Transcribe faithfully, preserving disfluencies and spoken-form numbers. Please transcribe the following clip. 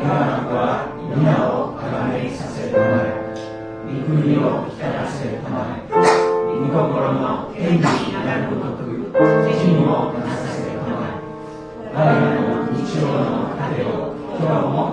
我が子は皆を輝めさせるため、御国を光らせるため、御心の権利になるごとく義務をなさせるため、我らの日常の糧を今日も